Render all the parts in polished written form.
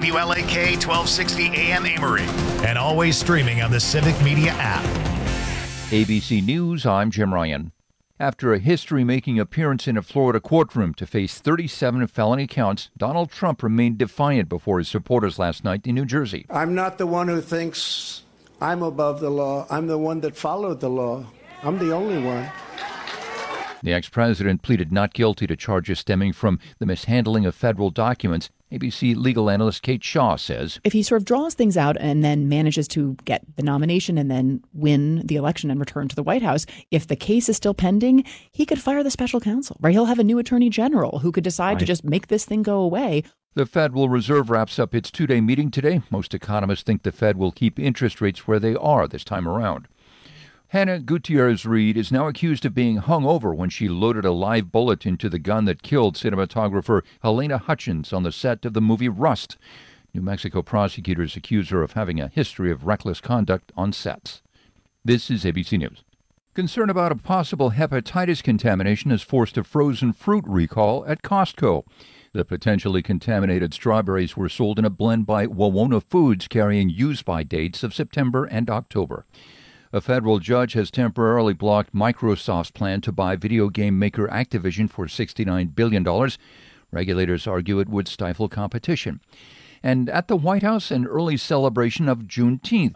WLAK 1260 AM Amory. And always streaming on the Civic Media app. ABC News, I'm Jim Ryan. After a history-making appearance in a Florida courtroom to face 37 felony counts, Donald Trump remained defiant before his supporters last night in New Jersey. I'm not the one who thinks I'm above the law. I'm the one that followed the law. I'm the only one. The ex-president pleaded not guilty to charges stemming from the mishandling of federal documents. ABC legal analyst Kate Shaw says, if he sort of draws things out and then manages to get the nomination and then win the election and return to the White House, if the case is still pending, he could fire the special counsel, right? He'll have a new attorney general who could decide to just make this thing go away. The Federal Reserve wraps up its two-day meeting today. Most economists think the Fed will keep interest rates where they are this time around. Hannah Gutierrez-Reed is now accused of being hungover when she loaded a live bullet into the gun that killed cinematographer Helena Hutchins on the set of the movie Rust. New Mexico prosecutors accuse her of having a history of reckless conduct on sets. This is ABC News. Concern about a possible hepatitis contamination has forced a frozen fruit recall at Costco. The potentially contaminated strawberries were sold in a blend by Wawona Foods carrying use-by dates of September and October. A federal judge has temporarily blocked Microsoft's plan to buy video game maker Activision for $69 billion. Regulators argue it would stifle competition. And at the White House, an early celebration of Juneteenth.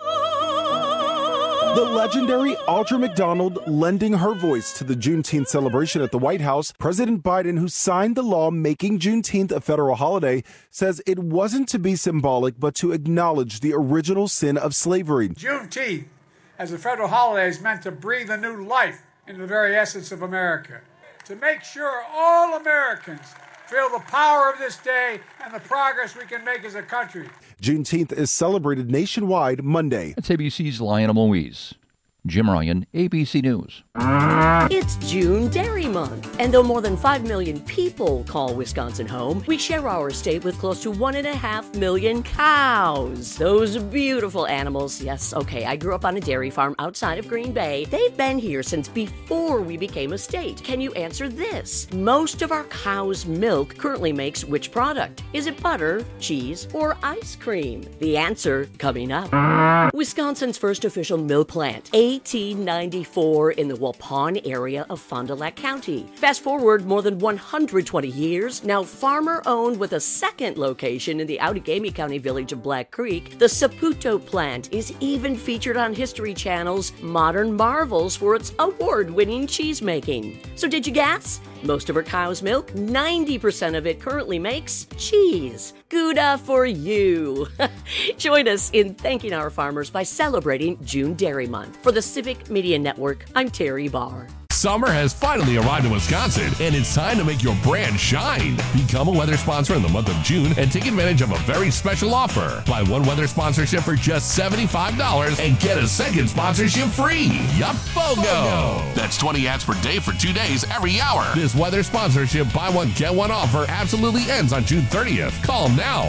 The legendary Audra McDonald lending her voice to the Juneteenth celebration at the White House. President Biden, who signed the law making Juneteenth a federal holiday, says it wasn't to be symbolic, but to acknowledge the original sin of slavery. Juneteenth, as a federal holiday, is meant to breathe a new life into the very essence of America, to make sure all Americans feel the power of this day and the progress we can make as a country. Juneteenth is celebrated nationwide Monday. That's ABC's Lionel Moise. Jim Ryan, ABC News. It's June Dairy Month, and though more than 5 million people call Wisconsin home, we share our state with close to 1.5 million cows. Those beautiful animals. Yes, okay, I grew up on a dairy farm outside of Green Bay. They've been here since before we became a state. Can you answer this? Most of our cow's milk currently makes which product? Is it butter, cheese, or ice cream? The answer coming up. Wisconsin's first official milk plant, 1894, in the Waupun area of Fond du Lac County. Fast forward more than 120 years, now farmer-owned with a second location in the Outagamie County village of Black Creek, the Saputo plant is even featured on History Channel's Modern Marvels for its award-winning cheese-making. So did you guess? Most of our cow's milk, 90% of it currently makes cheese. Gouda for you. Join us in thanking our farmers by celebrating June Dairy Month. For the Civic Media Network, I'm Terry Barr. Summer has finally arrived in Wisconsin, and it's time to make your brand shine. Become a weather sponsor in the month of June and take advantage of a very special offer. Buy one weather sponsorship for just $75 and get a second sponsorship free. Yup, BOGO! That's 20 ads per day for 2 days every hour. This weather sponsorship buy one, get one offer absolutely ends on June 30th. Call them now.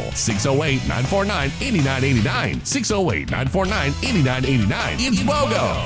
608-949-8989. 608-949-8989. It's BOGO.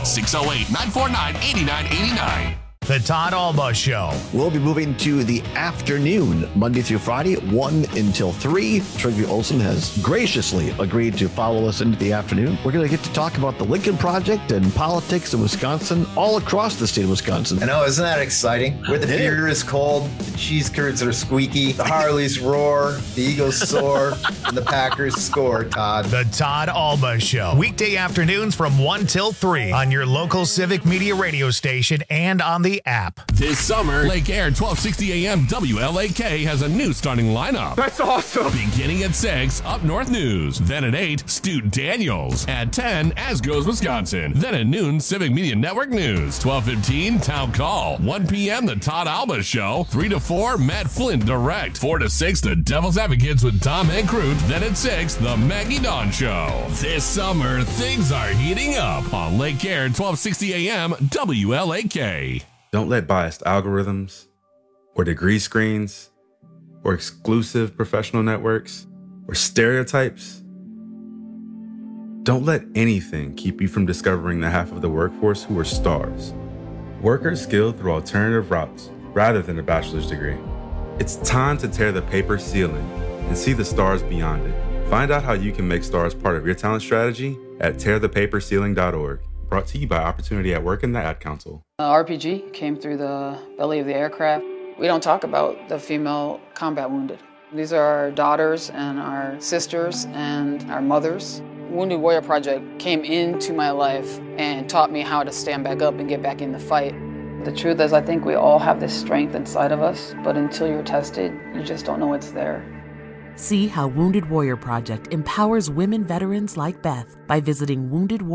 608-949-8989. The Todd Alba Show. We'll be moving to the afternoon, Monday through Friday, 1 until 3. Trygve Olsen has graciously agreed to follow us into the afternoon. We're going to get to talk about the Lincoln Project and politics in Wisconsin, all across the state of Wisconsin. I know, isn't that exciting? Where the beer is cold, the cheese curds are squeaky, the Harleys roar, the Eagles soar, and the Packers score, Todd. The Todd Alba Show. Weekday afternoons from 1 till 3 on your local Civic Media radio station and on the app. This summer, Lake Air 1260 AM WLAK has a new starting lineup. That's awesome. Beginning at 6, Up North News. Then at 8, Stu Daniels. At 10, As Goes Wisconsin. Then at noon, Civic Media Network News. 12:15, Town Call. 1 p.m., The Todd Alba Show. 3 to 4, Matt Flynn Direct. 4 to 6, The Devil's Advocates with Tom and Crute. Then at 6, The Maggie Dawn Show. This summer, things are heating up on Lake Air 1260 AM WLAK. Don't let biased algorithms or degree screens or exclusive professional networks or stereotypes. Don't let anything keep you from discovering the half of the workforce who are stars. Workers skilled through alternative routes rather than a bachelor's degree. It's time to tear the paper ceiling and see the stars beyond it. Find out how you can make STARS part of your talent strategy at tearthepaperceiling.org. Brought to you by Opportunity at Work and the Ad Council. RPG came through the belly of the aircraft. We don't talk about the female combat wounded. These are our daughters and our sisters and our mothers. Wounded Warrior Project came into my life and taught me how to stand back up and get back in the fight. The truth is, I think we all have this strength inside of us, but until you're tested, you just don't know it's there. See how Wounded Warrior Project empowers women veterans like Beth by visiting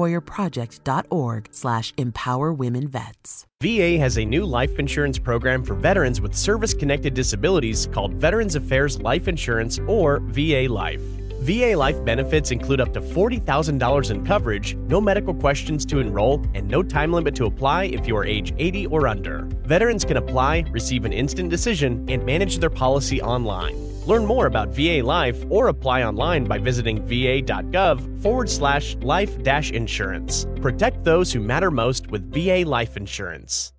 woundedwarriorproject.org/empowerwomenvets. VA has a new life insurance program for veterans with service-connected disabilities called Veterans Affairs Life Insurance, or VA Life. VA Life benefits include up to $40,000 in coverage, no medical questions to enroll, and no time limit to apply if you are age 80 or under. Veterans can apply, receive an instant decision, and manage their policy online. Learn more about VA Life or apply online by visiting va.gov/life-insurance. Protect those who matter most with VA Life Insurance.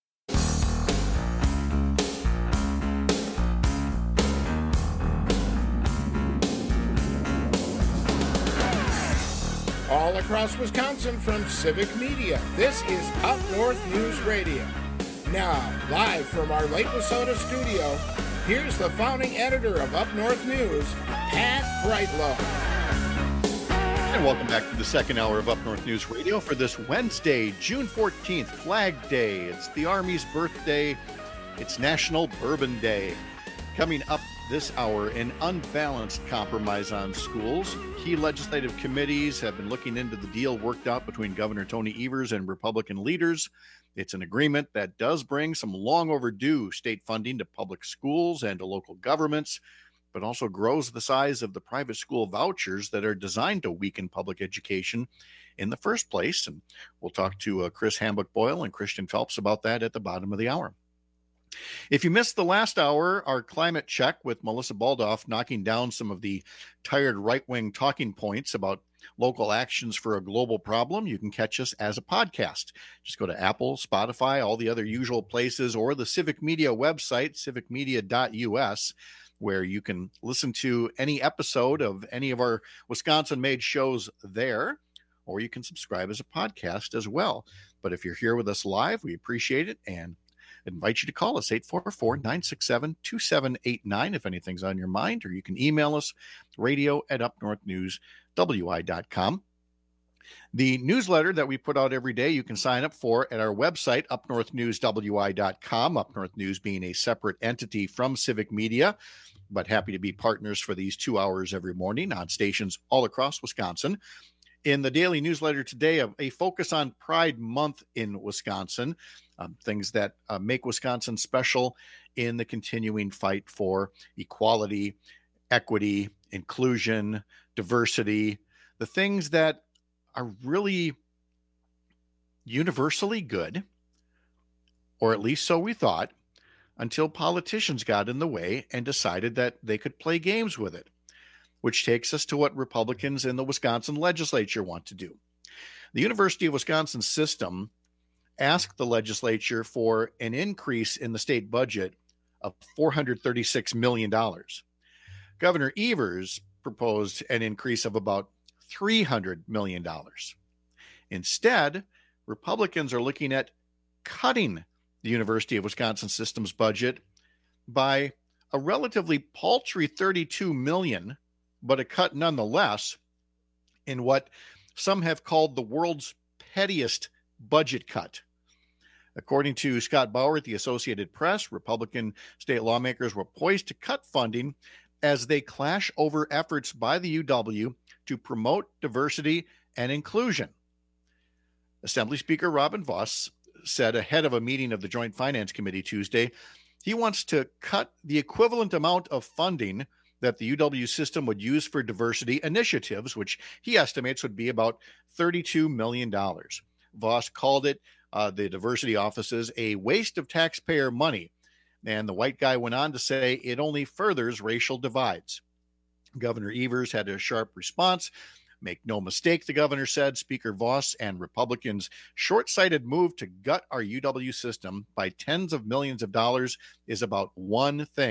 All across Wisconsin from Civic Media, this is Up North News Radio. Now, live from our Lake Wissota studio, here's the founding editor of Up North News, Pat Brightlow. And welcome back to the second hour of Up North News Radio for this Wednesday, June 14th, Flag Day. It's the Army's birthday. It's National Bourbon Day. Coming up this hour, an unbalanced compromise on schools. Key legislative committees have been looking into the deal worked out between Governor Tony Evers and Republican leaders. It's an agreement that does bring some long overdue state funding to public schools and to local governments, but also grows the size of the private school vouchers that are designed to weaken public education in the first place. And we'll talk to Chris Hambuck-Boyle and Christian Phelps about that at the bottom of the hour. If you missed the last hour, our climate check with Melissa Baldoff knocking down some of the tired right-wing talking points about local actions for a global problem, you can catch us as a podcast. Just go to Apple, Spotify, all the other usual places, or the Civic Media website, civicmedia.us, where you can listen to any episode of any of our Wisconsin-made shows there, or you can subscribe as a podcast as well. But if you're here with us live, we appreciate it and invite you to call us, 844-967-2789, if anything's on your mind, or you can email us, radio@upnorthnewswi.com. The newsletter that we put out every day, you can sign up for at our website, upnorthnewswi.com, Up North News being a separate entity from Civic Media, but happy to be partners for these 2 hours every morning on stations all across Wisconsin. In the daily newsletter today, a focus on Pride Month in Wisconsin, things that make Wisconsin special in the continuing fight for equality, equity, inclusion, diversity, the things that are really universally good, or at least so we thought, until politicians got in the way and decided that they could play games with it, which takes us to what Republicans in the Wisconsin legislature want to do. The University of Wisconsin system asked the legislature for an increase in the state budget of $436 million. Governor Evers proposed an increase of about $300 million. Instead, Republicans are looking at cutting the University of Wisconsin system's budget by a relatively paltry $32 million, but a cut nonetheless, in what some have called the world's pettiest budget cut. According to Scott Bauer at the Associated Press, Republican state lawmakers were poised to cut funding as they clash over efforts by the UW to promote diversity and inclusion. Assembly Speaker Robin Vos said ahead of a meeting of the Joint Finance Committee Tuesday, he wants to cut the equivalent amount of funding that the UW system would use for diversity initiatives, which he estimates would be about $32 million. Vos called it, the diversity offices, a waste of taxpayer money. And the white guy went on to say it only furthers racial divides. Governor Evers had a sharp response. Make no mistake, the governor said, Speaker Vos and Republicans' short-sighted move to gut our UW system by tens of millions of dollars is about one thing.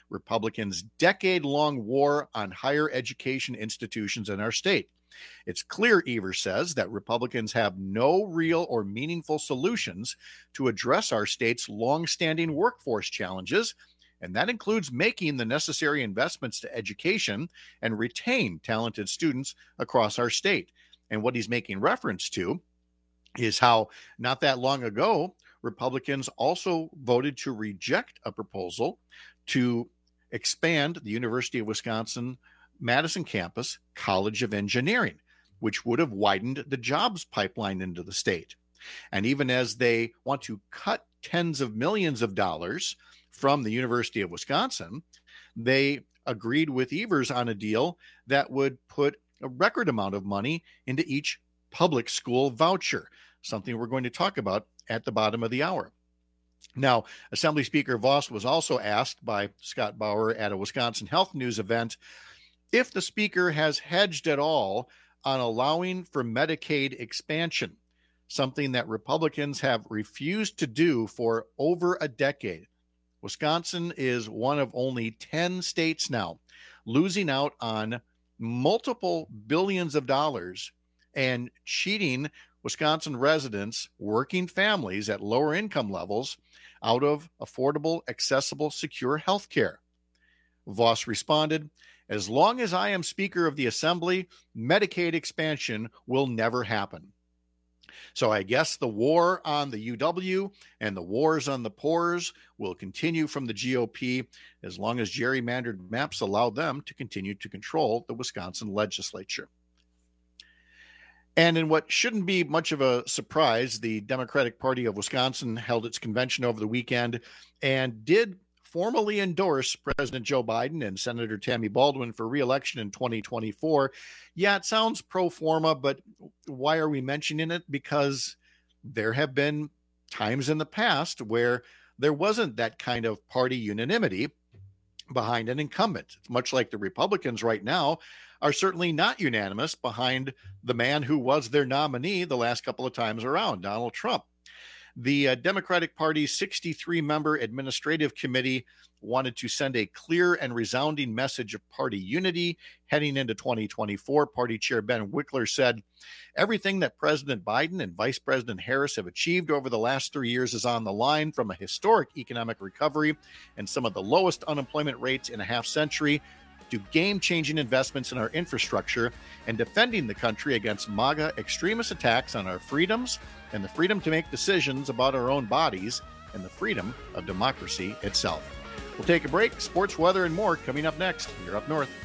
Republicans' decade-long war on higher education institutions in our state. It's clear, Evers says, that Republicans have no real or meaningful solutions to address our state's long-standing workforce challenges, and that includes making the necessary investments to education and retain talented students across our state. And what he's making reference to is how not that long ago, Republicans also voted to reject a proposal to expand the University of Wisconsin Madison campus College of Engineering, which would have widened the jobs pipeline into the state. And even as they want to cut tens of millions of dollars from the University of Wisconsin, they agreed with Evers on a deal that would put a record amount of money into each public school voucher, something we're going to talk about at the bottom of the hour. Now, Assembly Speaker Vos was also asked by Scott Bauer at a Wisconsin Health News event if the speaker has hedged at all on allowing for Medicaid expansion, something that Republicans have refused to do for over a decade. Wisconsin is one of only 10 states now losing out on multiple billions of dollars and cheating Wisconsin residents, working families at lower income levels out of affordable, accessible, secure health care. Vos responded, "As long as I am Speaker of the Assembly, Medicaid expansion will never happen." So I guess the war on the UW and the wars on the poors will continue from the GOP as long as gerrymandered maps allow them to continue to control the Wisconsin legislature. And in what shouldn't be much of a surprise, the Democratic Party of Wisconsin held its convention over the weekend and did formally endorse President Joe Biden and Senator Tammy Baldwin for re-election in 2024. Yeah, it sounds pro forma, but why are we mentioning it? Because there have been times in the past where there wasn't that kind of party unanimity behind an incumbent. It's much like the Republicans right now are certainly not unanimous behind the man who was their nominee the last couple of times around, Donald Trump. The Democratic Party's 63-member administrative committee wanted to send a clear and resounding message of party unity heading into 2024. Party Chair Ben Wickler said, "Everything that President Biden and Vice President Harris have achieved over the last 3 years is on the line, from a historic economic recovery and some of the lowest unemployment rates in a half century to game-changing investments in our infrastructure and defending the country against MAGA extremist attacks on our freedoms and the freedom to make decisions about our own bodies and the freedom of democracy itself." We'll take a break. Sports, weather, and more coming up next. You're Up North.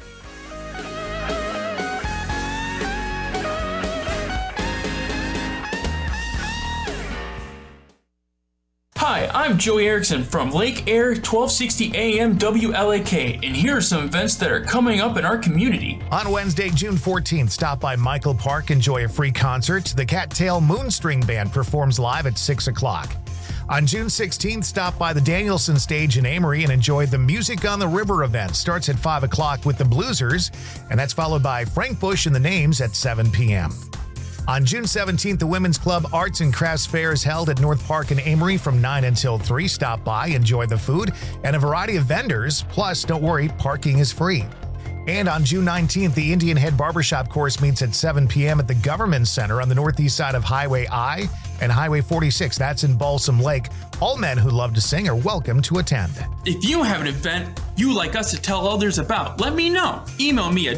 Hi, I'm Joey Erickson from Lake Air 1260 AM WLAK, and here are some events that are coming up in our community. On Wednesday, June 14th, stop by Michael Park, enjoy a free concert. The Cattail Moonstring Band performs live at 6 o'clock. On June 16th, stop by the Danielson Stage in Amory and enjoy the Music on the River event. Starts at 5 o'clock with the Bluesers, and that's followed by Frank Bush and the Names at 7 p.m. On June 17th, the Women's Club Arts and Crafts Fair is held at North Park in Amory from 9 until 3. Stop by, enjoy the food, and a variety of vendors. Plus, don't worry, parking is free. And on June 19th, the Indian Head Barbershop course meets at 7 p.m. at the Government Center on the northeast side of Highway I and Highway 46. That's in Balsam Lake. All men who love to sing are welcome to attend. If you have an event you'd like us to tell others about, let me know. Email me at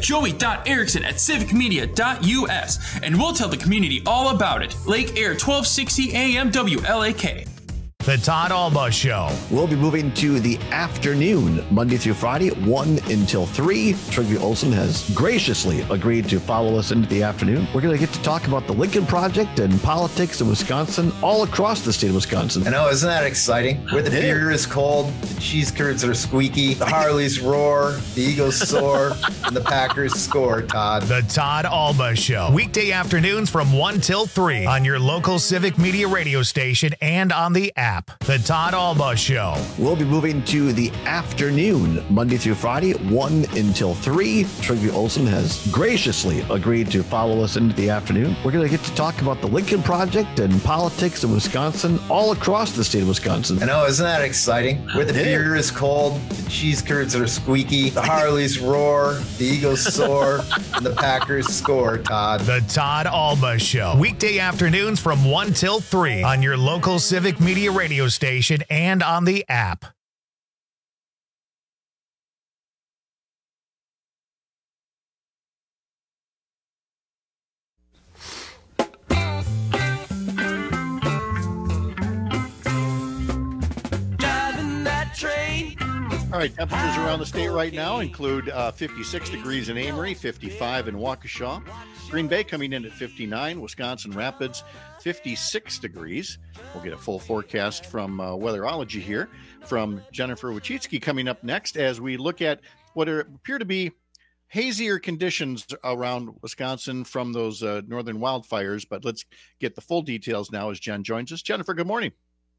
joey.erickson@civicmedia.us and we'll tell the community all about it. Lake Air 1260 AM WLAK. The Todd Alba Show. We'll be moving to the afternoon, Monday through Friday, 1 until 3. Trygve Olsen has graciously agreed to follow us into the afternoon. We're going to get to talk about the Lincoln Project and politics in Wisconsin, all across the state of Wisconsin. I know, isn't that exciting? Where the beer is cold, the cheese curds are squeaky, the Harleys roar, the Eagles soar, and the Packers score, Todd. The Todd Alba Show. Weekday afternoons from 1 till 3 on your local Civic Media radio station and on the app. app. The Todd Alba Show. We'll be moving to the afternoon, Monday through Friday, 1 until 3. Trygve Olsen has graciously agreed to follow us into the afternoon. We're going to get to talk about the Lincoln Project and politics in Wisconsin, all across the state of Wisconsin. I know, isn't that exciting? Where the beer is cold, the cheese curds are squeaky, the Harleys roar, the Eagles soar, and the Packers score, Todd. The Todd Alba Show. Weekday afternoons from 1 till 3 on your local Civic Media radio station and on the app. All right, temperatures around the state right now include 56 degrees in Amory, 55 in Waukesha, Green Bay coming in at 59, Wisconsin Rapids 56 degrees. We'll get a full forecast from Weatherology here from Jennifer Wachitsky coming up next as we look at what appear to be hazier conditions around Wisconsin from those northern wildfires. But let's get the full details now as Jen joins us. Jennifer, good morning.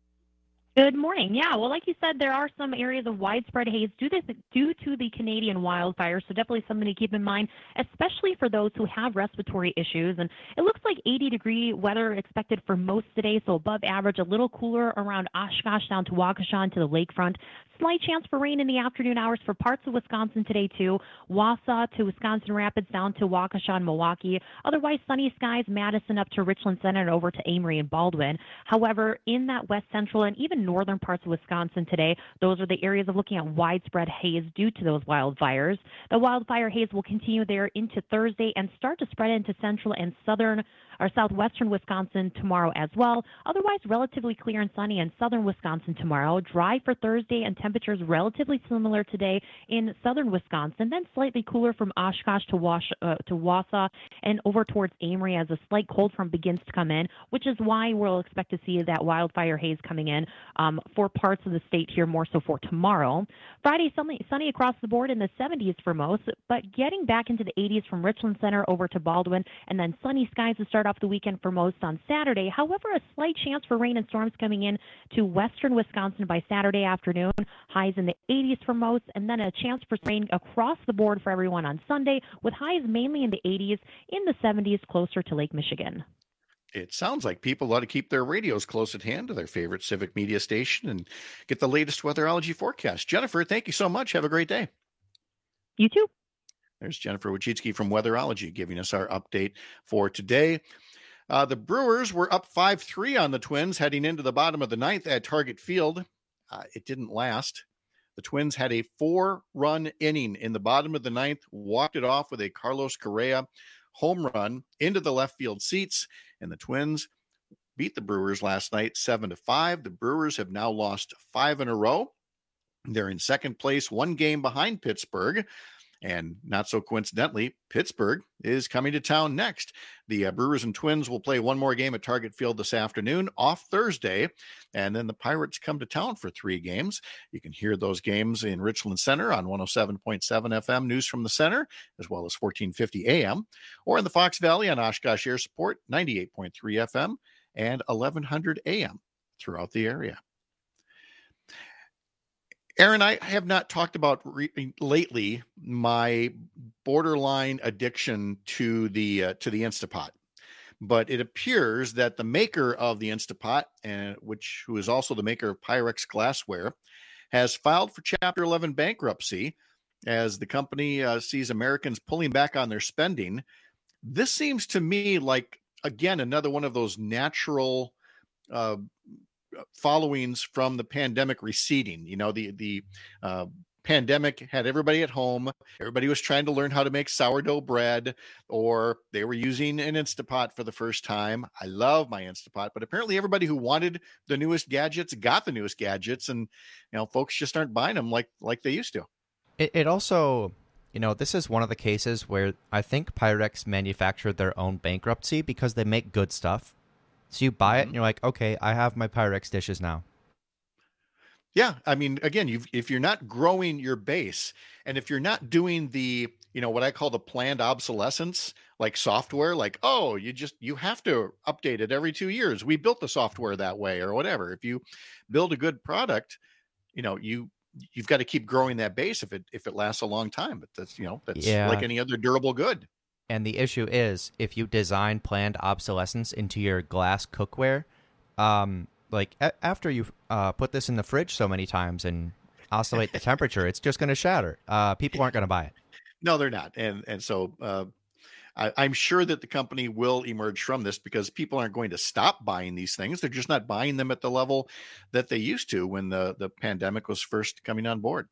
Good morning. Yeah, well, like you said, there are some areas of widespread haze due to the Canadian wildfires, so definitely something to keep in mind, especially for those who have respiratory issues. And it looks like 80-degree weather expected for most today, so above average, a little cooler around Oshkosh down to Waukesha and to the lakefront. Slight chance for rain in the afternoon hours for parts of Wisconsin today, too. Wausau to Wisconsin Rapids down to Waukesha and Milwaukee. Otherwise, sunny skies, Madison up to Richland Center and over to Amory and Baldwin. However, in that west central and even northern parts of Wisconsin today, those are the areas of looking at widespread haze due to those wildfires. The wildfire haze will continue there into Thursday and start to spread into central and southern or southwestern Wisconsin tomorrow as well. Otherwise, relatively clear and sunny in southern Wisconsin tomorrow. Dry for Thursday and temperatures relatively similar today in southern Wisconsin, then slightly cooler from Oshkosh to Wausau and over towards Amory as a slight cold front begins to come in, which is why we'll expect to see that wildfire haze coming in for parts of the state here more so for tomorrow. Friday, sunny across the board in the 70s for most, but getting back into the 80s from Richland Center over to Baldwin, and then sunny skies to start off the weekend for most on Saturday. However, a slight chance for rain and storms coming in to western Wisconsin by Saturday afternoon. Highs in the 80s for most, and then a chance for rain across the board for everyone on Sunday, with highs mainly in the 80s, in the 70s closer to Lake Michigan. It sounds like people ought to keep their radios close at hand to their favorite Civic Media station and get the latest weatherology forecast. Jennifer, thank you so much. Have a great day. You too. There's Jennifer Wachitsky from Weatherology giving us our update for today. The Brewers were up 5-3 on the Twins heading into the bottom of the ninth at Target Field. It didn't last. The Twins had a 4-run inning in the bottom of the ninth, walked it off with a Carlos Correa home run into the left field seats, and the Twins beat the Brewers last night 7-5. The Brewers have now lost 5 in a row. They're in second place, 1 game behind Pittsburgh. And not so coincidentally, Pittsburgh is coming to town next. The Brewers and Twins will play one more game at Target Field this afternoon, off Thursday. And then the Pirates come to town for 3 games. You can hear those games in Richland Center on 107.7 FM News from the Center, as well as 1450 AM, or in the Fox Valley on Oshkosh Air Support, 98.3 FM and 1100 AM throughout the area. Aaron, I have not talked about lately my borderline addiction to the Instapot, but it appears that the maker of the Instapot, who is also the maker of Pyrex glassware, has filed for Chapter 11 bankruptcy as the company sees Americans pulling back on their spending. This seems to me like, again, another one of those natural followings from the pandemic receding. You know, the pandemic had everybody at home. Everybody was trying to learn how to make sourdough bread, or they were using an Instapot for the first time. I love my Instapot, but apparently everybody who wanted the newest gadgets got the newest gadgets, and folks just aren't buying them like they used to. It also, this is one of the cases where I think Pyrex manufactured their own bankruptcy because they make good stuff. So you buy it and you're like, okay, I have my Pyrex dishes now. Yeah. I mean, again, if you're not growing your base, and if you're not doing the what I call the planned obsolescence, like software, like, oh, you have to update it every 2 years. We built the software that way or whatever. If you build a good product, you've got to keep growing that base if it lasts a long time. But that's like any other durable good. And the issue is, if you design planned obsolescence into your glass cookware, after you put this in the fridge so many times and oscillate the temperature, it's just going to shatter. People aren't going to buy it. No, they're not. And so I'm sure that the company will emerge from this, because people aren't going to stop buying these things. They're just not buying them at the level that they used to when the pandemic was first coming on board.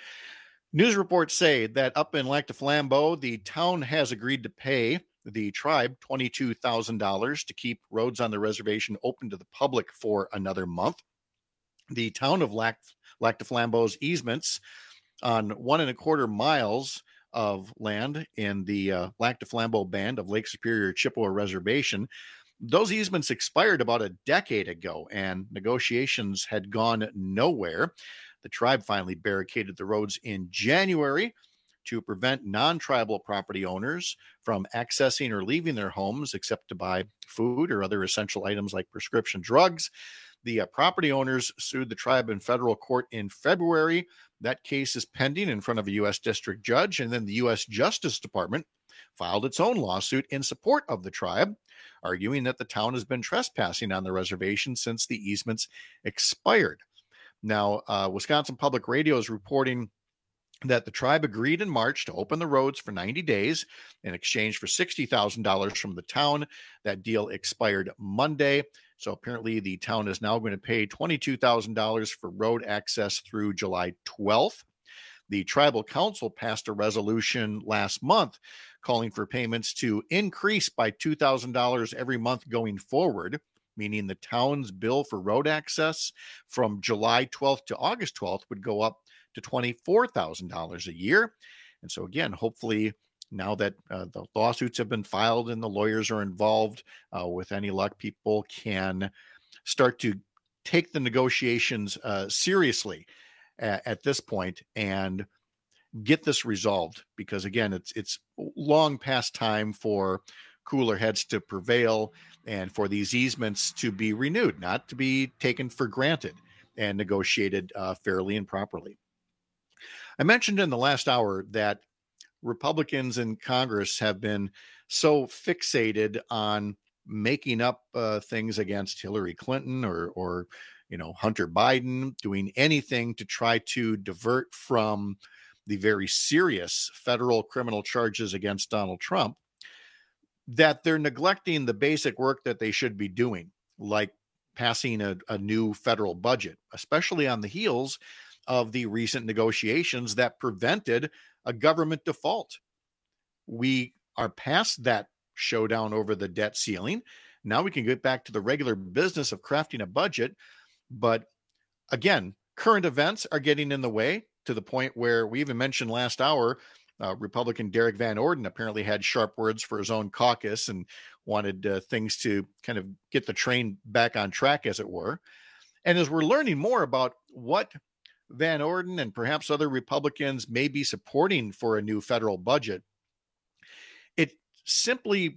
News reports say that up in Lac du Flambeau, the town has agreed to pay the tribe $22,000 to keep roads on the reservation open to the public for another month. The town of Lac du Flambeau's easements on 1.25 miles of land in the Lac du Flambeau Band of Lake Superior Chippewa Reservation, those easements expired about a decade ago, and negotiations had gone nowhere. The tribe finally barricaded the roads in January to prevent non-tribal property owners from accessing or leaving their homes except to buy food or other essential items like prescription drugs. The property owners sued the tribe in federal court in February. That case is pending in front of a U.S. district judge, and then the U.S. Justice Department filed its own lawsuit in support of the tribe, arguing that the town has been trespassing on the reservation since the easements expired. Now, Wisconsin Public Radio is reporting that the tribe agreed in March to open the roads for 90 days in exchange for $60,000 from the town. That deal expired Monday. So apparently the town is now going to pay $22,000 for road access through July 12th. The tribal council passed a resolution last month calling for payments to increase by $2,000 every month going forward, meaning the town's bill for road access from July 12th to August 12th would go up to $24,000 a year. And so again, hopefully now that the lawsuits have been filed and the lawyers are involved, with any luck, people can start to take the negotiations seriously at this point and get this resolved. Because again, it's long past time for cooler heads to prevail and for these easements to be renewed, not to be taken for granted, and negotiated fairly and properly. I mentioned in the last hour that Republicans in Congress have been so fixated on making up things against Hillary Clinton or Hunter Biden, doing anything to try to divert from the very serious federal criminal charges against Donald Trump, that they're neglecting the basic work that they should be doing, like passing a new federal budget, especially on the heels of the recent negotiations that prevented a government default. We are past that showdown over the debt ceiling. Now we can get back to the regular business of crafting a budget. But again, current events are getting in the way, to the point where we even mentioned last hour, Republican Derek Van Orden apparently had sharp words for his own caucus and wanted things to kind of get the train back on track, as it were. And as we're learning more about what Van Orden and perhaps other Republicans may be supporting for a new federal budget, it simply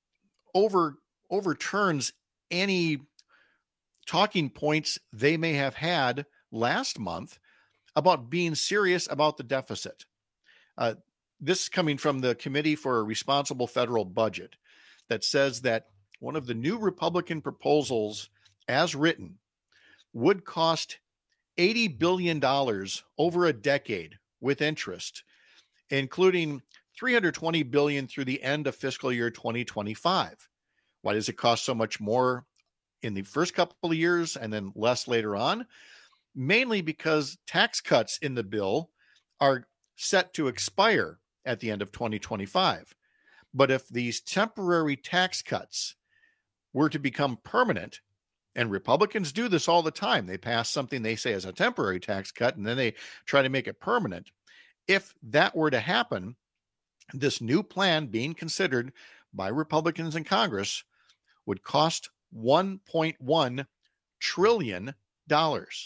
overturns any talking points they may have had last month about being serious about the deficit. This is coming from the Committee for a Responsible Federal Budget, that says that one of the new Republican proposals, as written, would cost $80 billion over a decade with interest, including $320 billion through the end of fiscal year 2025. Why does it cost so much more in the first couple of years and then less later on? Mainly because tax cuts in the bill are set to expire at the end of 2025. But if these temporary tax cuts were to become permanent, and Republicans do this all the time, they pass something they say is a temporary tax cut, and then they try to make it permanent. If that were to happen, this new plan being considered by Republicans in Congress would cost $1.1 trillion.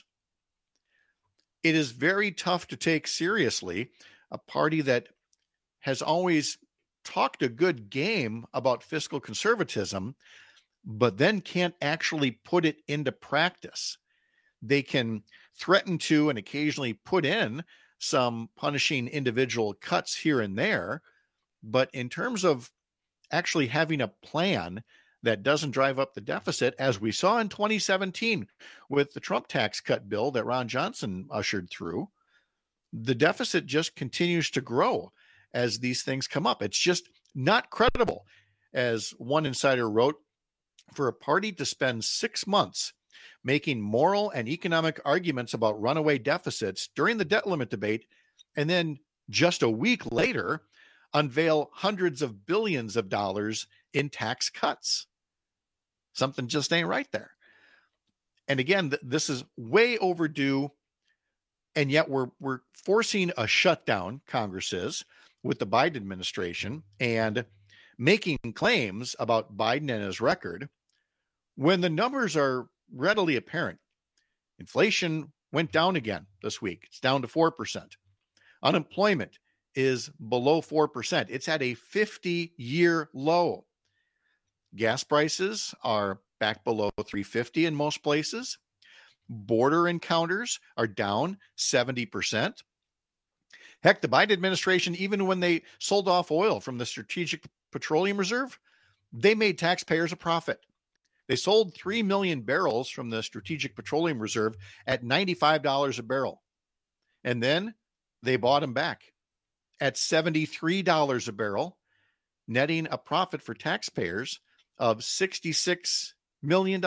It is very tough to take seriously a party that has always talked a good game about fiscal conservatism, but then can't actually put it into practice. They can threaten to and occasionally put in some punishing individual cuts here and there, but in terms of actually having a plan that doesn't drive up the deficit, as we saw in 2017 with the Trump tax cut bill that Ron Johnson ushered through, the deficit just continues to grow as these things come up. It's just not credible. As one insider wrote, for a party to spend 6 months making moral and economic arguments about runaway deficits during the debt limit debate, and then just a week later unveil hundreds of billions of dollars in tax cuts. Something just ain't right there. And again, this is way overdue, and yet we're forcing a shutdown, Congress is, with the Biden administration, and making claims about Biden and his record when the numbers are readily apparent. Inflation went down again this week. It's down to 4%. Unemployment is below 4%. It's at a 50-year low. Gas prices are back below $3.50 in most places. Border encounters are down 70%. Heck, the Biden administration, even when they sold off oil from the Strategic Petroleum Reserve, they made taxpayers a profit. They sold 3 million barrels from the Strategic Petroleum Reserve at $95 a barrel. And then they bought them back at $73 a barrel, netting a profit for taxpayers of $66 million.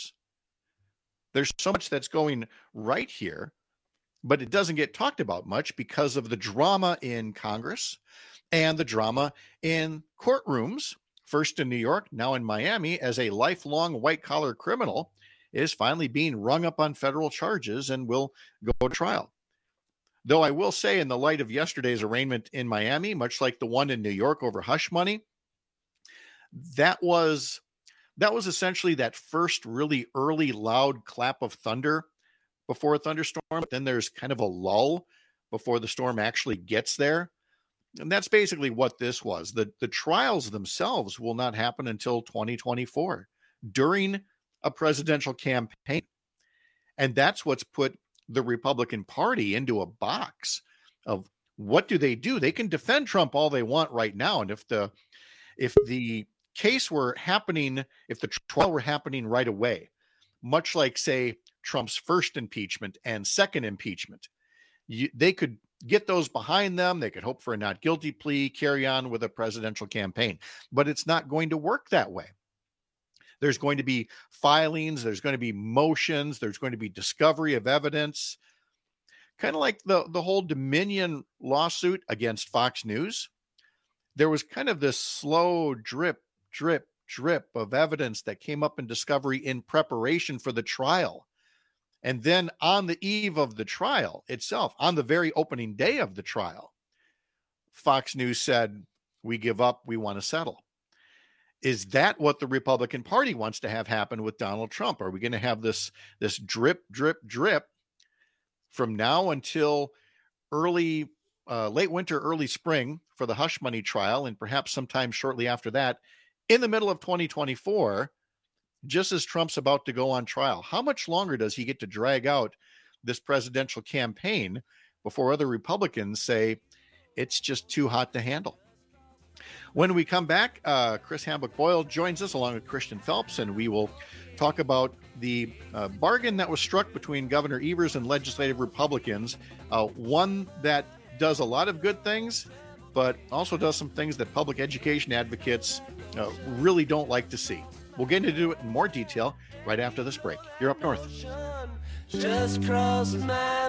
There's so much that's going right here, but it doesn't get talked about much because of the drama in Congress and the drama in courtrooms. First in New York, now in Miami, as a lifelong white-collar criminal is finally being rung up on federal charges and will go to trial. Though I will say, in the light of yesterday's arraignment in Miami, much like the one in New York over hush money, that was essentially that first really early loud clap of thunder before a thunderstorm. Then there's kind of a lull before the storm actually gets there. And that's basically what this was. The trials themselves will not happen until 2024 during a presidential campaign. And that's what's put the Republican Party into a box of what do they do? They can defend Trump all they want right now. And if the case were happening, if the trial were happening right away, much like, say, Trump's first impeachment and second impeachment, they could get those behind them. They could hope for a not guilty plea, carry on with a presidential campaign. But it's not going to work that way. There's going to be filings. There's going to be motions. There's going to be discovery of evidence. Kind of like the whole Dominion lawsuit against Fox News. There was kind of this slow drip of evidence that came up in discovery in preparation for the trial. And then on the eve of the trial itself, on the very opening day of the trial, Fox News said, we give up, we want to settle. Is that what the Republican Party wants to have happen with Donald Trump? Are we going to have this drip from now until late winter, early spring for the hush money trial, and perhaps sometime shortly after that, in the middle of 2024, just as Trump's about to go on trial? How much longer does he get to drag out this presidential campaign before other Republicans say it's just too hot to handle? When we come back, Chris Hambuck-Boyle joins us along with Christian Phelps, and we will talk about the bargain that was struck between Governor Evers and legislative Republicans, one that does a lot of good things, but also does some things that public education advocates really don't like to see. We'll get into it in more detail right after this break. You're Up North. Just crossed my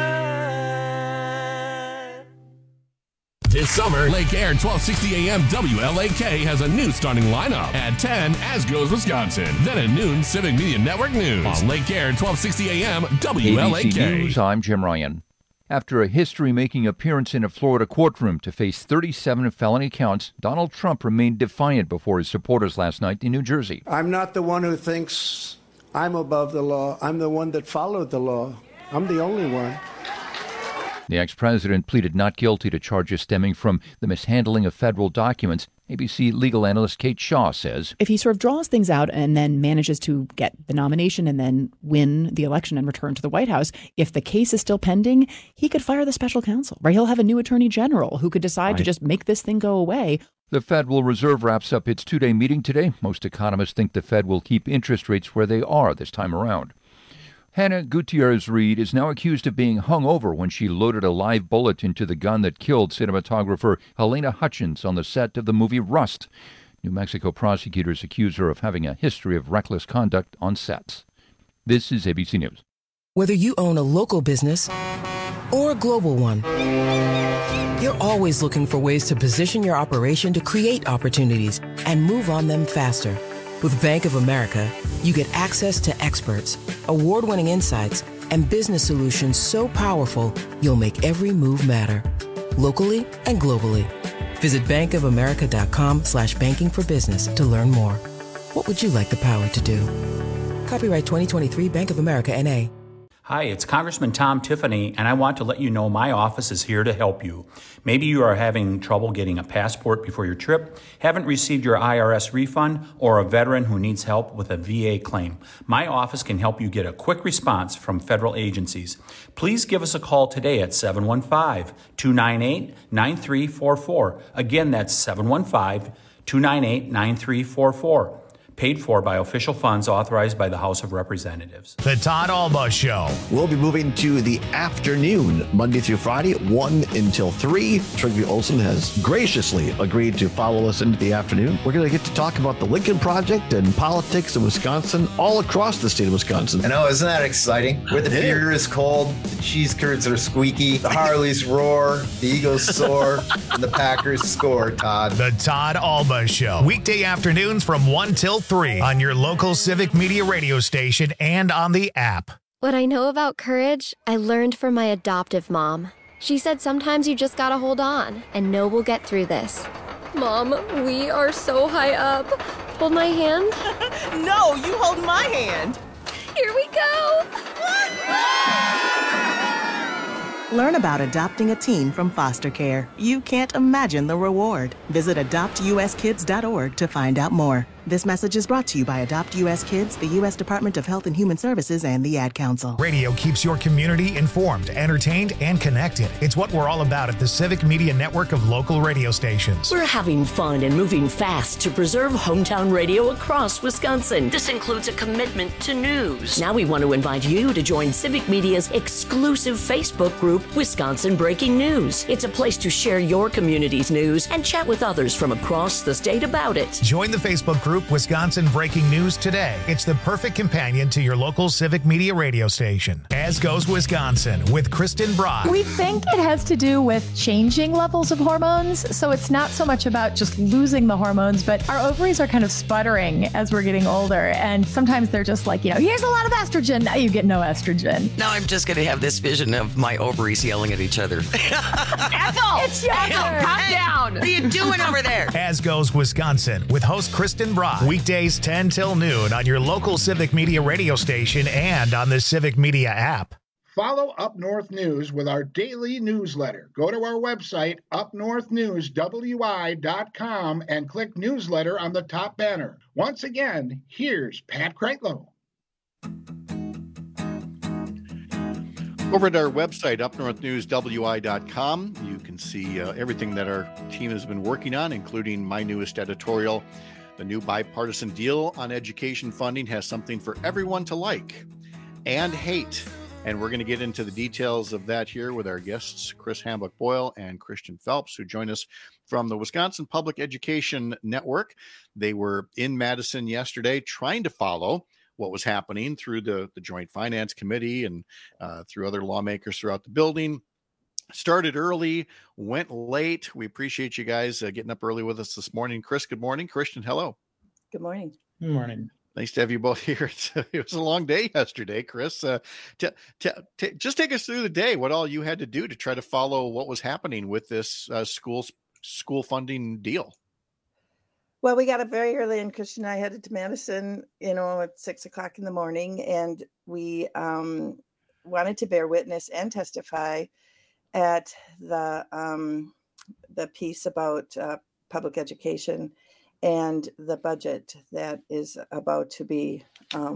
mind. This summer, Lake Air 1260 AM WLAK has a new starting lineup. At 10, As Goes Wisconsin. Then at noon, Civic Media Network News. On Lake Air 1260 AM WLAK. ABC News, I'm Jim Ryan. After a history-making appearance in a Florida courtroom to face 37 felony counts, Donald Trump remained defiant before his supporters last night in New Jersey. I'm not the one who thinks I'm above the law. I'm the one that followed the law. I'm the only one. The ex-president pleaded not guilty to charges stemming from the mishandling of federal documents. ABC legal analyst Kate Shaw says, if he sort of draws things out and then manages to get the nomination and then win the election and return to the White House, if the case is still pending, he could fire the special counsel, right? He'll have a new attorney general who could decide to just make this thing go away. The Federal Reserve wraps up its two-day meeting today. Most economists think the Fed will keep interest rates where they are this time around. Hannah Gutierrez-Reed is now accused of being hung over when she loaded a live bullet into the gun that killed cinematographer Helena Hutchins on the set of the movie Rust. New Mexico prosecutors accuse her of having a history of reckless conduct on sets. This is ABC News. Whether you own a local business or a global one, you're always looking for ways to position your operation to create opportunities and move on them faster. With Bank of America, you get access to experts, award-winning insights, and business solutions so powerful, you'll make every move matter, locally and globally. Visit bankofamerica.com/banking for business to learn more. What would you like the power to do? Copyright 2023 Bank of America, N.A. Hi, it's Congressman Tom Tiffany, and I want to let you know my office is here to help you. Maybe you are having trouble getting a passport before your trip, haven't received your IRS refund, or a veteran who needs help with a VA claim. My office can help you get a quick response from federal agencies. Please give us a call today at 715-298-9344. Again, that's 715-298-9344. Paid for by official funds authorized by the House of Representatives. The Todd Alba Show. We'll be moving to the afternoon, Monday through Friday, 1 until 3. Trygve Olsen has graciously agreed to follow us into the afternoon. We're going to get to talk about the Lincoln Project and politics in Wisconsin, all across the state of Wisconsin. I know, isn't that exciting? Where the beer is cold, the cheese curds are squeaky, the Harleys roar, the Eagles soar, and the Packers score, Todd. The Todd Alba Show. Weekday afternoons from 1 till 3 on your local Civic Media radio station and on the app. What I know about courage, I learned from my adoptive mom. She said sometimes you just gotta hold on and know we'll get through this. Mom, we are so high up. Hold my hand. No, you hold my hand. Here we go. Learn about adopting a teen from foster care. You can't imagine the reward. Visit adoptuskids.org to find out more. This message is brought to you by Adopt U.S. Kids, the U.S. Department of Health and Human Services, and the Ad Council. Radio keeps your community informed, entertained, and connected. It's what we're all about at the Civic Media Network of local radio stations. We're having fun and moving fast to preserve hometown radio across Wisconsin. This includes a commitment to news. Now we want to invite you to join Civic Media's exclusive Facebook group, Wisconsin Breaking News. It's a place to share your community's news and chat with others from across the state about it. Join the Facebook group Wisconsin Breaking News today. It's the perfect companion to your local Civic Media radio station. As Goes Wisconsin with Kristen Brock. We think it has to do with changing levels of hormones. So it's not so much about just losing the hormones, but our ovaries are kind of sputtering as we're getting older. And sometimes they're just like, here's a lot of estrogen. Now you get no estrogen. Now I'm just going to have this vision of my ovaries yelling at each other. Ethel! It's your turn. Calm down. What are you doing over there? As Goes Wisconsin with host Kristen Brock. Weekdays 10 till noon on your local Civic Media radio station and on the Civic Media app. Follow Up North News with our daily newsletter. Go to our website, upnorthnewswi.com, and click newsletter on the top banner. Once again, here's Pat Kreitlow. Over at our website, upnorthnewswi.com, you can see everything that our team has been working on, including my newest editorial. The new bipartisan deal on education funding has something for everyone to like and hate. And we're going to get into the details of that here with our guests, Chris Hambuck-Boyle and Christian Phelps, who join us from the Wisconsin Public Education Network. They were in Madison yesterday trying to follow what was happening through the Joint Finance Committee and through other lawmakers throughout the building. Started early, went late. We appreciate you guys getting up early with us this morning. Chris, good morning. Christian, hello. Good morning. Good morning. Nice to have you both here. It was a long day yesterday, Chris. Just take us through the day, what all you had to do to try to follow what was happening with this school funding deal. Well, we got up very early, and Christian and I headed to Madison, at 6 o'clock in the morning, and we wanted to bear witness and testify at the piece about public education and the budget that is about to be,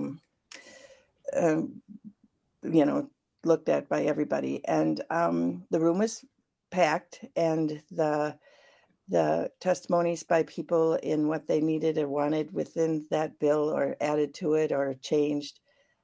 looked at by everybody. And the room was packed, and the testimonies by people in what they needed or wanted within that bill or added to it or changed,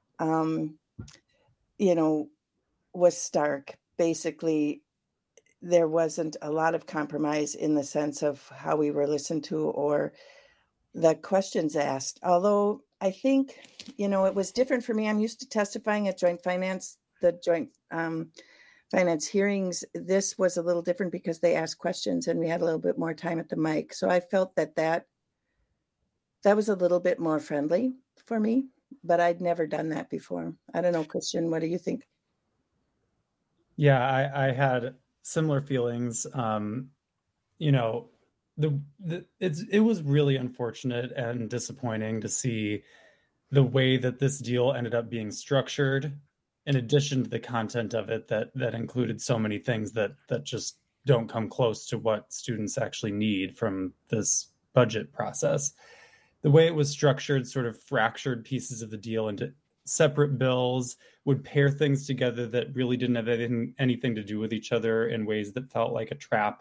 was stark. Basically, there wasn't a lot of compromise in the sense of how we were listened to or the questions asked. Although I think, it was different for me. I'm used to testifying at the joint finance hearings. This was a little different because they asked questions and we had a little bit more time at the mic. So I felt that was a little bit more friendly for me, but I'd never done that before. I don't know, Christian, what do you think? Yeah, I had similar feelings. It was really unfortunate and disappointing to see the way that this deal ended up being structured, in addition to the content of it that included so many things that just don't come close to what students actually need from this budget process. The way it was structured sort of fractured pieces of the deal into separate bills, would pair things together that really didn't have anything to do with each other in ways that felt like a trap.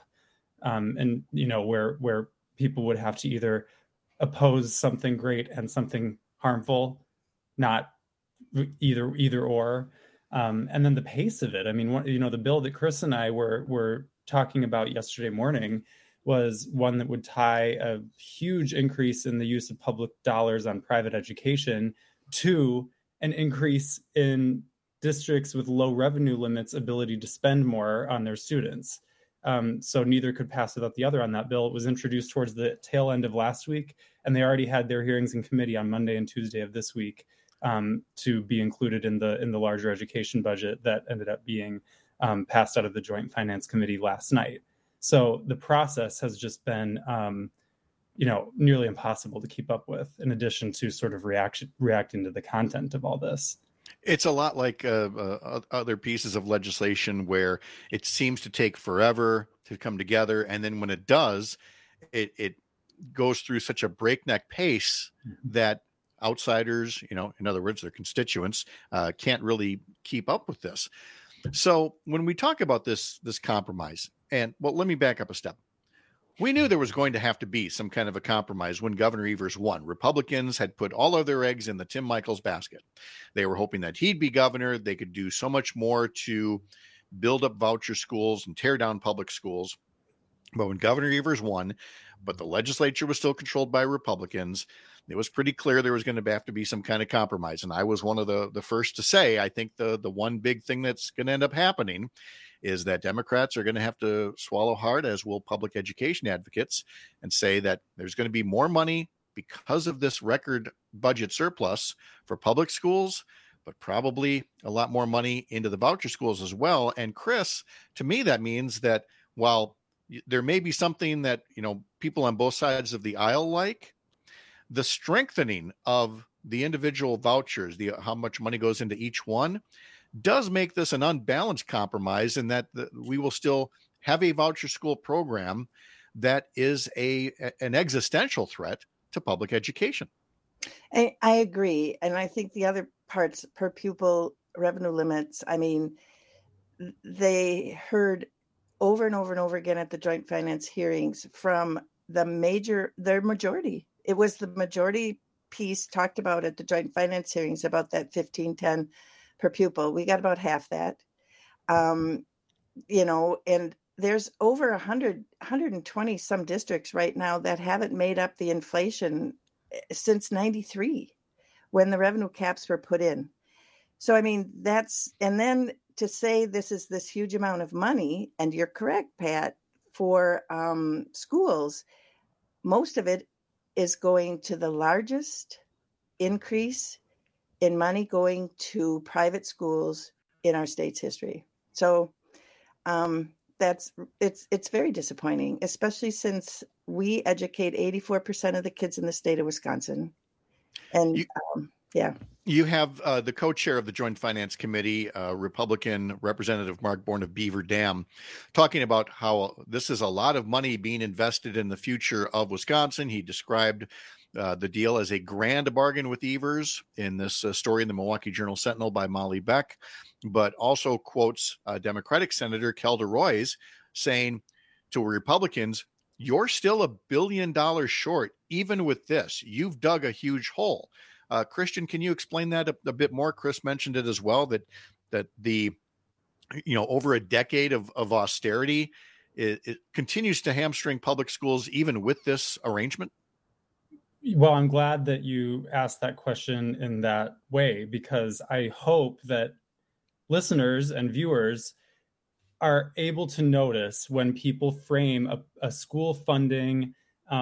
Where people would have to either oppose something great and something harmful, not either or. And then the pace of it. I mean, the bill that Chris and I were talking about yesterday morning was one that would tie a huge increase in the use of public dollars on private education to an increase in districts with low revenue limits ability to spend more on their students. So neither could pass without the other on that bill. It was introduced towards the tail end of last week, and they already had their hearings in committee on Monday and Tuesday of this week to be included in the larger education budget that ended up being passed out of the Joint Finance Committee last night. So the process has just been, nearly impossible to keep up with, in addition to sort of reacting to the content of all this. It's a lot like other pieces of legislation where it seems to take forever to come together. And then when it does, it goes through such a breakneck pace that outsiders, in other words, their constituents, can't really keep up with this. So when we talk about this compromise, let me back up a step. We knew there was going to have to be some kind of a compromise when Governor Evers won. Republicans had put all of their eggs in the Tim Michels basket. They were hoping that he'd be governor. They could do so much more to build up voucher schools and tear down public schools. But when Governor Evers won, but the legislature was still controlled by Republicans, it was pretty clear there was going to have to be some kind of compromise. And I was one of the first to say, I think the one big thing that's going to end up happening is that Democrats are going to have to swallow hard, as will public education advocates, and say that there's going to be more money because of this record budget surplus for public schools, but probably a lot more money into the voucher schools as well. And Chris, to me, that means that while there may be something that, people on both sides of the aisle like, the strengthening of the individual vouchers, how much money goes into each one, does make this an unbalanced compromise, in that we will still have a voucher school program that is an existential threat to public education. I agree. And I think the other parts, per pupil revenue limits, I mean, they heard over and over and over again at the joint finance hearings from their majority. It was the majority piece talked about at the joint finance hearings about that $15.10 per pupil. We got about half that, and there's over 120 some districts right now that haven't made up the inflation since 93 when the revenue caps were put in. So, I mean, and then to say this is this huge amount of money, and you're correct, Pat, for schools, most of it is going to the largest increase in money going to private schools in our state's history. So it's very disappointing, especially since we educate 84% of the kids in the state of Wisconsin. And Yeah. You have the co-chair of the Joint Finance Committee, Republican Representative Mark Bourne of Beaver Dam, talking about how this is a lot of money being invested in the future of Wisconsin. He described the deal as a grand bargain with Evers in this story in the Milwaukee Journal-Sentinel by Molly Beck, but also quotes Democratic Senator Kelda Roys saying to Republicans, "You're still $1 billion short, even with this. You've dug a huge hole." Christian, can you explain that a bit more? Chris mentioned it as well, that the, over a decade of austerity, it continues to hamstring public schools, even with this arrangement. Well, I'm glad that you asked that question in that way, because I hope that listeners and viewers are able to notice when people frame a school funding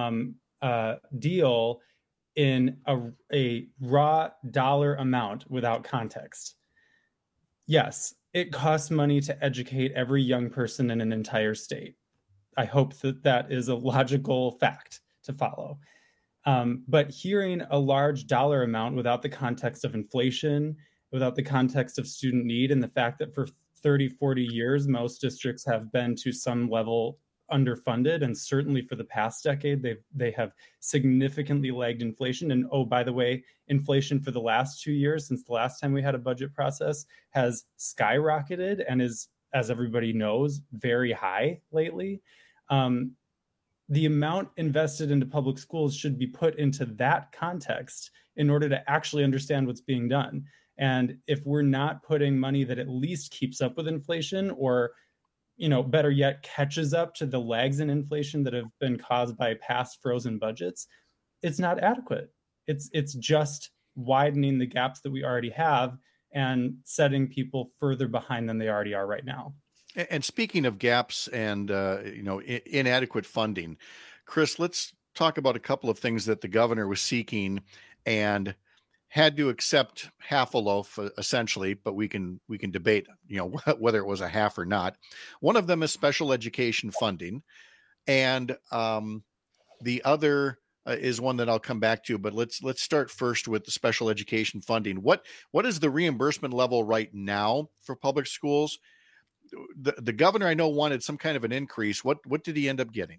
deal in a raw dollar amount without context. Yes, it costs money to educate every young person in an entire state. I hope that is a logical fact to follow. But hearing a large dollar amount without the context of inflation, without the context of student need, and the fact that for 30, 40 years, most districts have been to some level underfunded, and certainly for the past decade, they have significantly lagged inflation. And oh, by the way, inflation for the last 2 years, since the last time we had a budget process, has skyrocketed and is, as everybody knows, very high lately. The amount invested into public schools should be put into that context in order to actually understand what's being done. And if we're not putting money that at least keeps up with inflation, or better yet, catches up to the lags in inflation that have been caused by past frozen budgets, it's not adequate. It's just widening the gaps that we already have and setting people further behind than they already are right now. And speaking of gaps and inadequate funding, Chris, let's talk about a couple of things that the governor was seeking and had to accept half a loaf, essentially, but we can debate, whether it was a half or not. One of them is special education funding, and the other is one that I'll come back to. But let's start first with the special education funding. What is the reimbursement level right now for public schools? The governor, I know, wanted some kind of an increase. What did he end up getting?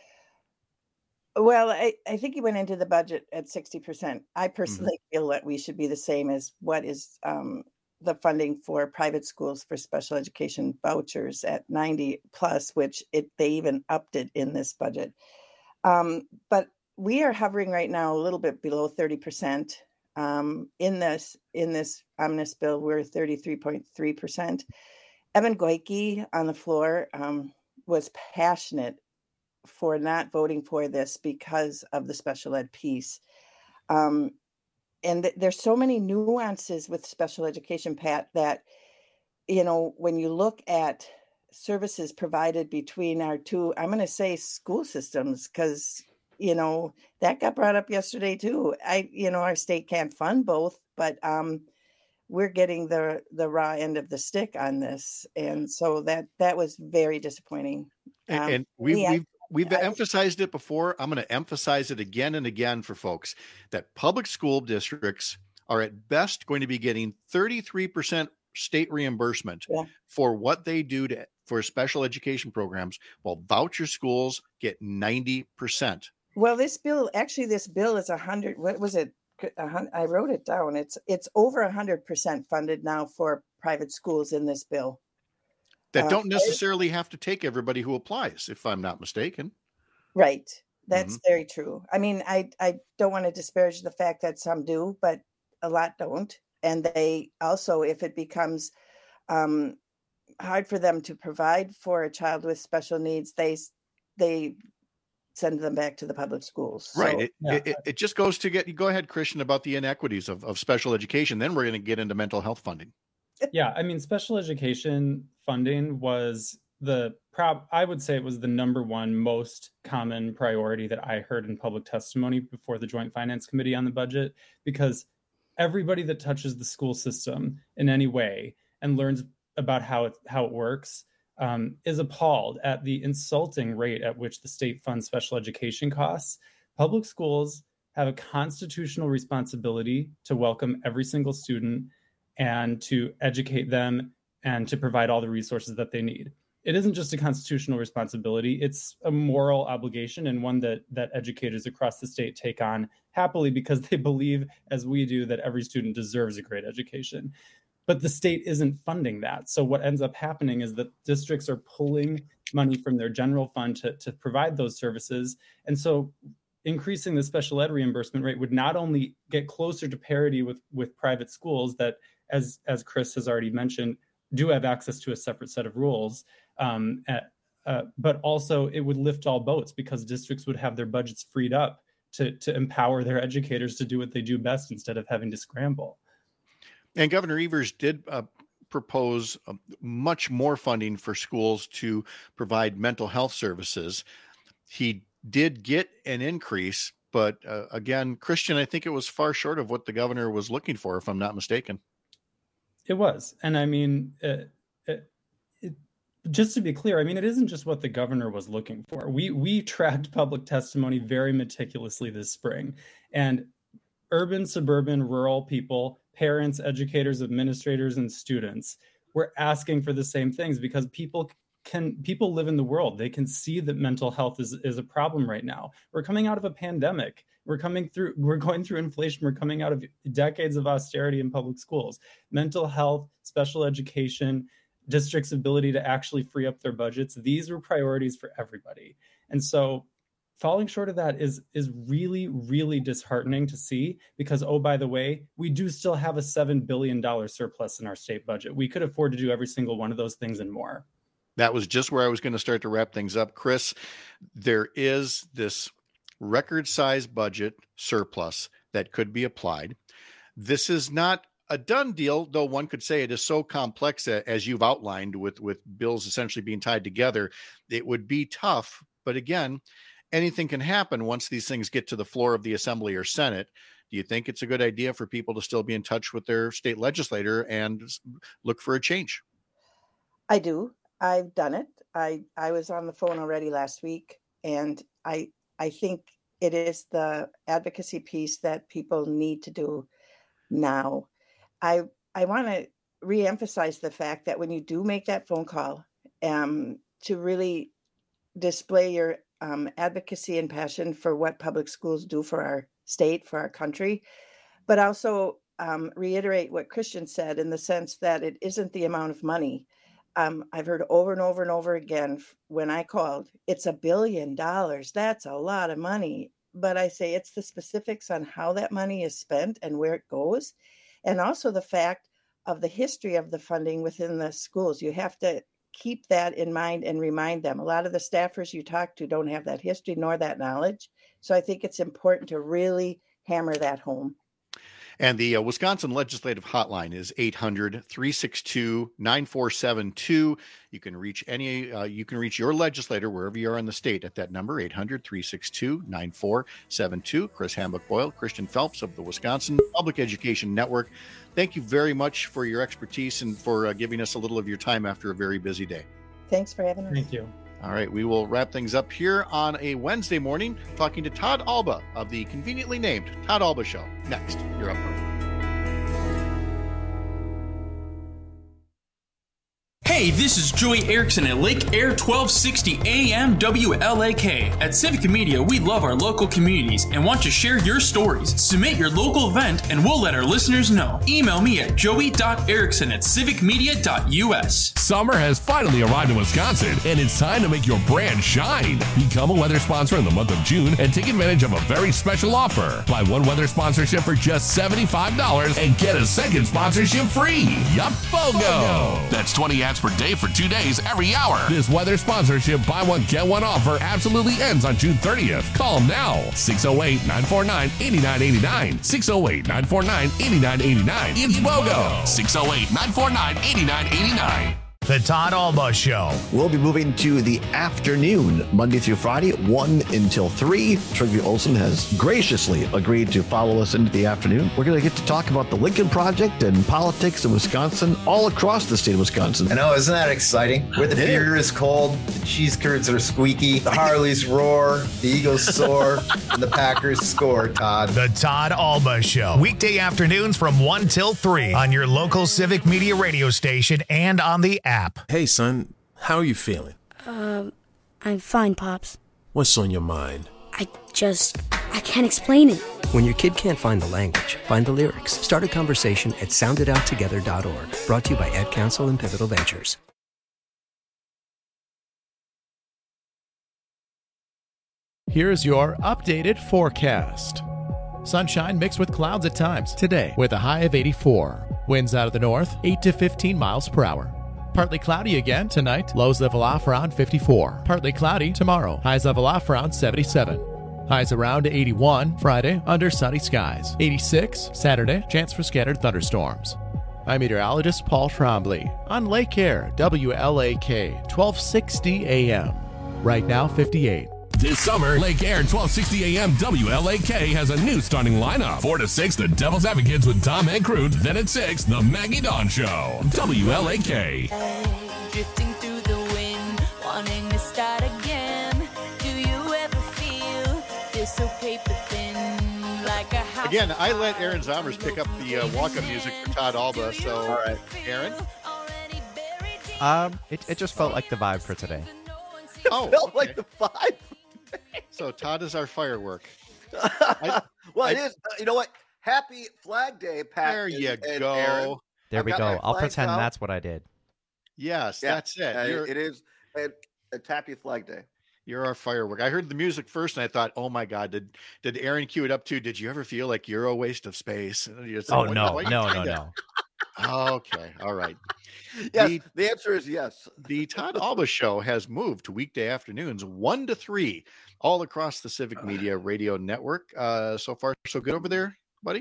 Well, I think he went into the budget at 60%. I personally feel that we should be the same as what is the funding for private schools for special education vouchers at 90 plus, which they even upped it in this budget. But we are hovering right now a little bit below 30%. In this omnibus bill, we're 33.3%. Evan Goike on the floor was passionate for not voting for this because of the special ed piece. And there's so many nuances with special education, Pat, that, when you look at services provided between our two, I'm going to say school systems, because, that got brought up yesterday too. Our state can't fund both, but we're getting the raw end of the stick on this. And so that was very disappointing. And we've emphasized it before. I'm going to emphasize it again and again for folks that public school districts are at best going to be getting 33% state reimbursement for what they do for special education programs, while voucher schools get 90%. Well, this bill is 100. What was it? I wrote it down. It's over 100% funded now for private schools in this bill. That don't necessarily have to take everybody who applies, if I'm not mistaken. Right. That's very true. I mean, I don't want to disparage the fact that some do, but a lot don't. And they also, if it becomes hard for them to provide for a child with special needs, they send them back to the public schools. Right. So, it just goes to go ahead, Christian, about the inequities of special education. Then we're going to get into mental health funding. Yeah. I mean, special education funding was I would say it was the number one most common priority that I heard in public testimony before the Joint Finance Committee on the budget, because everybody that touches the school system in any way and learns about how it works is appalled at the insulting rate at which the state funds special education costs. Public schools have a constitutional responsibility to welcome every single student and to educate them and to provide all the resources that they need. It isn't just a constitutional responsibility, it's a moral obligation, and one that educators across the state take on happily because they believe, as we do, that every student deserves a great education. But the state isn't funding that. So what ends up happening is that districts are pulling money from their general fund to provide those services. And so increasing the special ed reimbursement rate would not only get closer to parity with private schools that, as Chris has already mentioned, do have access to a separate set of rules, but also it would lift all boats because districts would have their budgets freed up to empower their educators to do what they do best instead of having to scramble. And Governor Evers did propose much more funding for schools to provide mental health services. He did get an increase, but again, Christian, I think it was far short of what the governor was looking for, if I'm not mistaken. It was. And I mean, just to be clear, I mean, it isn't just what the governor was looking for. We tracked public testimony very meticulously this spring, and urban, suburban, rural people, parents, educators, administrators, and students were asking for the same things because people live in the world. They can see that mental health is a problem right now. We're coming out of a pandemic. We're going through inflation. We're coming out of decades of austerity in public schools. Mental health, special education, districts' ability to actually free up their budgets. These were priorities for everybody. And so falling short of that is really, really disheartening to see because, oh, by the way, we do still have a $7 billion surplus in our state budget. We could afford to do every single one of those things and more. That was just where I was going to start to wrap things up. Chris, there is this record-sized budget surplus that could be applied. This is not a done deal, though one could say it is so complex, as you've outlined, with bills essentially being tied together. It would be tough. But again, anything can happen once these things get to the floor of the Assembly or Senate. Do you think it's a good idea for people to still be in touch with their state legislator and look for a change? I do. I've done it. I was on the phone already last week, and I think it is the advocacy piece that people need to do now. I want to reemphasize the fact that when you do make that phone call, to really display your advocacy and passion for what public schools do for our state, for our country, but also reiterate what Christian said in the sense that it isn't the amount of money. I've heard over and over and over again when I called, it's $1 billion. That's a lot of money. But I say it's the specifics on how that money is spent and where it goes. And also the fact of the history of the funding within the schools. You have to keep that in mind and remind them. A lot of the staffers you talk to don't have that history nor that knowledge. So I think it's important to really hammer that home. And the Wisconsin Legislative Hotline is 800-362-9472. You can reach your legislator wherever you are in the state at that number, 800-362-9472. Chris Hambuck-Boyle, Christian Phelps of the Wisconsin Public Education Network. Thank you very much for your expertise and for giving us a little of your time after a very busy day. Thanks for having us. Thank you. All right, we will wrap things up here on a Wednesday morning, talking to Todd Alba of the conveniently named Todd Alba Show. Next, you're up first. Hey, this is Joey Erickson at Lake Air 1260 AM WLAK. At Civic Media, we love our local communities and want to share your stories. Submit your local event and we'll let our listeners know. Email me at joey.erickson@civicmedia.us. Summer has finally arrived in Wisconsin, and it's time to make your brand shine. Become a weather sponsor in the month of June and take advantage of a very special offer. Buy one weather sponsorship for just $75 and get a second sponsorship free. Yup, BOGO! That's 20 ads per day for 2 days every hour. This weather sponsorship buy one, get one offer absolutely ends on June 30th. Call now. 608-949-8989. 608-949-8989. It's BOGO. 608-949-8989. The Todd Alba Show. We'll be moving to the afternoon, Monday through Friday, 1 until 3. Trygve Olsen has graciously agreed to follow us into the afternoon. We're going to get to talk about the Lincoln Project and politics in Wisconsin, all across the state of Wisconsin. I know, isn't that exciting? Where the beer is cold, the cheese curds are squeaky, the Harleys roar, the Eagles soar, and the Packers score, Todd. The Todd Alba Show. Weekday afternoons from 1 till 3 on your local Civic Media radio station and on the app. Hey, son, how are you feeling? I'm fine, Pops. What's on your mind? I can't explain it. When your kid can't find the language, find the lyrics. Start a conversation at sounditouttogether.org. Brought to you by Ad Council and Pivotal Ventures. Here's your updated forecast. Sunshine mixed with clouds at times today with a high of 84. Winds out of the north, 8 to 15 miles per hour. Partly cloudy again tonight. Lows level off around 54. Partly cloudy tomorrow. Highs level off around 77. Highs around 81 Friday under sunny skies. 86 Saturday. Chance for scattered thunderstorms. I'm meteorologist Paul Trombley on Lake Air, WLAK, 1260 AM. Right now, 58. This summer, Lake Air 1260 AM WLAK has a new starting lineup. 4 to 6, The Devil's Advocates with Tom and Crute. Then at 6, The Maggie Dawn Show. WLAK. Drifting through the wind, wanting to start again. Do you ever feel so paper thin? Like a house. Again, I let Aaron Zommers pick up the walk-up music for Todd Alba. So, all right, Aaron? It just felt like the vibe for today. Oh, felt like the vibe. So Todd is our firework. It is. You know what? Happy Flag Day, Pat. There you and go. Aaron. There we go. I'll pretend that's what I did. Yes, that's it. It is. It's Happy Flag Day. You're our firework. I heard the music first, and I thought, "Oh my God, did Aaron cue it up too? Did you ever feel like you're a waste of space?" Oh no. Okay, all right. Yes, the answer is yes. The Todd Alba Show has moved to weekday afternoons, 1 to 3, all across the Civic Media Radio Network. So far, so good over there, buddy?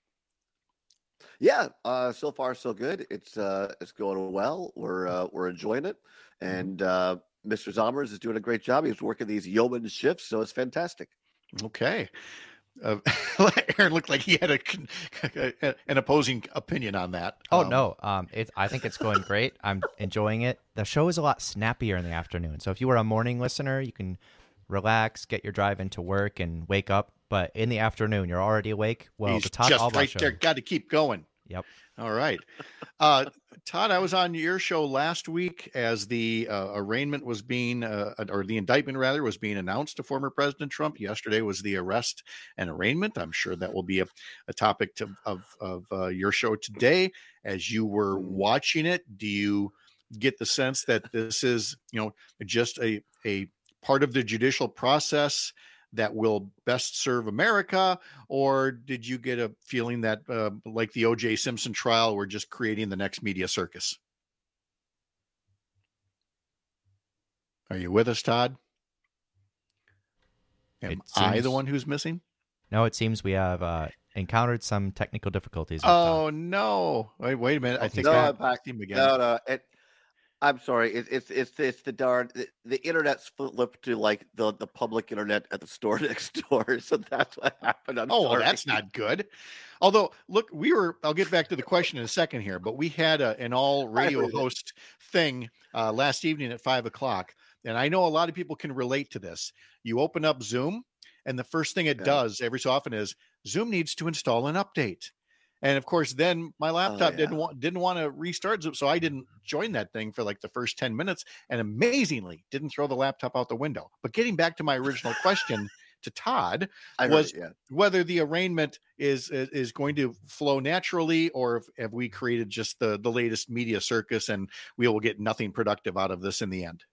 Yeah, so far so good. It's going well. We're enjoying it, and Mr. Zommers is doing a great job. He's working these yeoman shifts, so it's fantastic. Okay. Aaron looked like he had an opposing opinion on that. No. I think it's going great. I'm enjoying it. The show is a lot snappier in the afternoon. So if you were a morning listener, you can relax, get your drive into work, and wake up. But in the afternoon, you're already awake. Well, he's the Todd just Alba right Show. there. Got to keep going. Yep. All right. Todd, I was on your show last week as the arraignment was being, or the indictment rather, was being announced to former President Trump. Yesterday was the arrest and arraignment. I'm sure that will be a topic of your show today. As you were watching it, do you get the sense that this is, just a part of the judicial process that will best serve America, or did you get a feeling that, like the O.J. Simpson trial, we're just creating the next media circus? Are you with us, Todd? Am I the one who's missing? No, it seems we have encountered some technical difficulties. Oh, no. Wait a minute. I think I backed him again. No. I'm sorry. It's the darn the internet's flipped to like the public internet at the store next door. So that's what happened. Well, that's not good. Although, look, I'll get back to the question in a second here, but we had an all radio host thing last evening at 5:00. And I know a lot of people can relate to this. You open up Zoom, and the first thing it does every so often is Zoom needs to install an update. And of course, then my laptop didn't want to restart Zoom, so I didn't join that thing for like the first 10 minutes, and amazingly didn't throw the laptop out the window. But getting back to my original question to Todd was whether the arraignment is going to flow naturally, or have we created just the latest media circus and we will get nothing productive out of this in the end?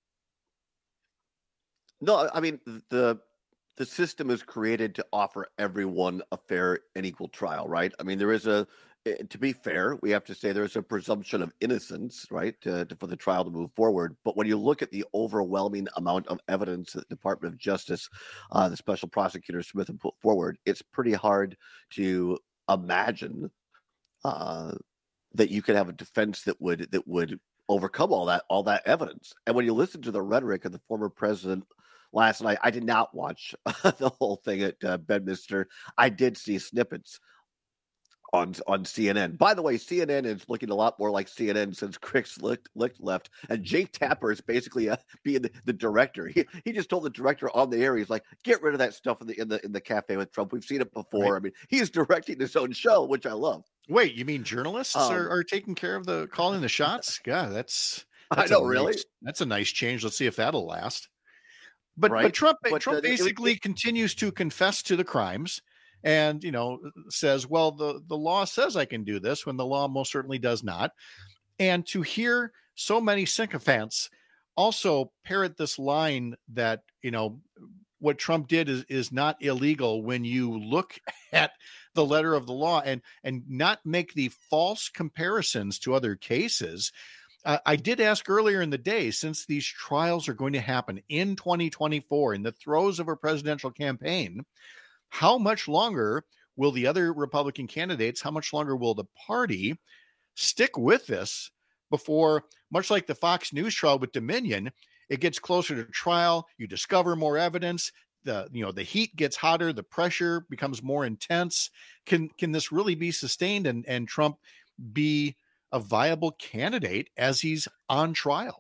No, I mean the system is created to offer everyone a fair and equal trial, right? I mean, to be fair, we have to say there's a presumption of innocence, right, for the trial to move forward. But when you look at the overwhelming amount of evidence that the Department of Justice, the Special Prosecutor Smith have put forward, it's pretty hard to imagine that you could have a defense that would overcome all that evidence. And when you listen to the rhetoric of the former president last night, I did not watch the whole thing at Bedminster. I did see snippets on CNN. By the way, CNN is looking a lot more like CNN since Chris Licht left, and Jake Tapper is basically being the director. He just told the director on the air, he's like, get rid of that stuff in the cafe with Trump. We've seen it before. Right. I mean, he's directing his own show, which I love. Wait, you mean journalists are taking care of calling the shots? God, that's I know, really. That's a nice change. Let's see if that'll last. But Trump basically continues to confess to the crimes. And, says, well, the law says I can do this when the law most certainly does not. And to hear so many sycophants also parrot this line that, what Trump did is not illegal when you look at the letter of the law and not make the false comparisons to other cases. I did ask earlier in the day, since these trials are going to happen in 2024 in the throes of a presidential campaign, how much longer will the other Republican candidates, how much longer will the party stick with this before, much like the Fox News trial with Dominion, it gets closer to trial, you discover more evidence, the heat gets hotter, the pressure becomes more intense. Can this really be sustained and Trump be a viable candidate as he's on trial?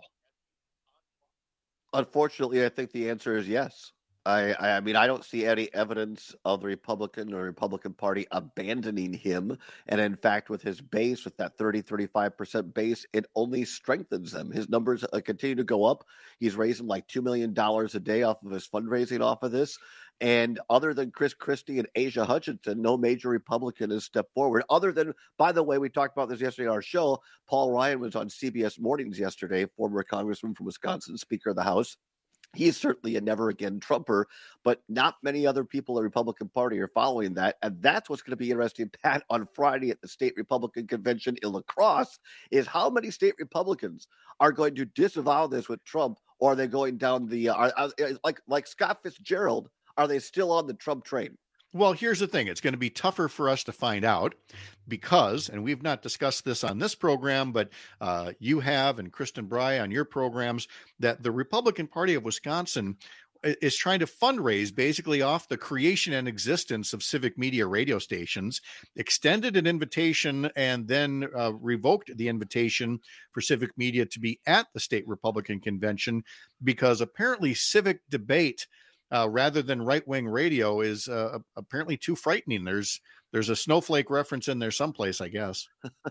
Unfortunately, I think the answer is yes. I mean, I don't see any evidence of the Republican Party abandoning him. And in fact, with his base, with that 35% base, it only strengthens them. His numbers continue to go up. He's raising like $2 million a day off of his fundraising off of this. And other than Chris Christie and Asia Hutchinson, no major Republican has stepped forward. Other than, by the way, we talked about this yesterday on our show. Paul Ryan was on CBS Mornings yesterday, former congressman from Wisconsin, Speaker of the House. He's certainly a never again Trumper, but not many other people in the Republican Party are following that. And that's what's going to be interesting, Pat, on Friday at the state Republican convention in La Crosse, is how many state Republicans are going to disavow this with Trump, or are they going down the, like Scott Fitzgerald, are they still on the Trump train? Well, here's the thing. It's going to be tougher for us to find out because, and we've not discussed this on this program, but you have, and Kristen Bry on your programs, that the Republican Party of Wisconsin is trying to fundraise basically off the creation and existence of civic media radio stations, extended an invitation and then revoked the invitation for civic media to be at the state Republican convention because apparently civic debate rather than right-wing radio is apparently too frightening. There's a snowflake reference in there someplace, I guess.